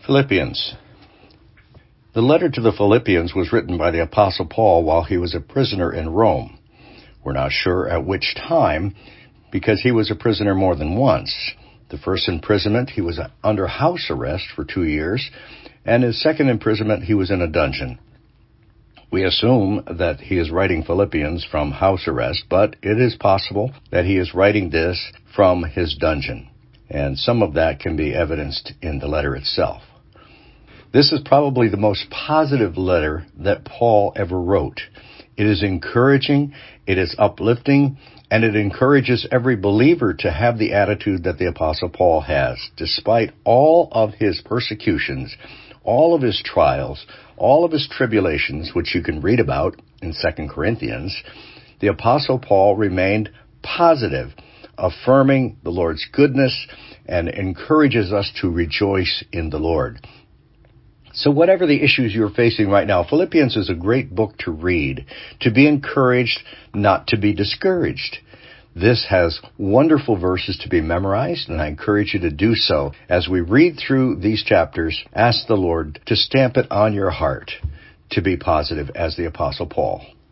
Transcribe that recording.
Philippians. The letter to the Philippians was written by the Apostle Paul while he was a prisoner in Rome. We're not sure at which time, because he was a prisoner more than once. The first imprisonment, he was under house arrest for 2 years, and his second imprisonment, he was in a dungeon. We assume that he is writing Philippians from house arrest, but it is possible that he is writing this from his dungeon, and some of that can be evidenced in the letter itself. This is probably the most positive letter that Paul ever wrote. It is encouraging, it is uplifting, and it encourages every believer to have the attitude that the Apostle Paul has. Despite all of his persecutions, all of his trials, all of his tribulations, which you can read about in 2 Corinthians, the Apostle Paul remained positive, affirming the Lord's goodness, and encourages us to rejoice in the Lord. So whatever the issues you're facing right now, Philippians is a great book to read, to be encouraged, not to be discouraged. This has wonderful verses to be memorized, and I encourage you to do so. As we read through these chapters, ask the Lord to stamp it on your heart to be positive as the Apostle Paul.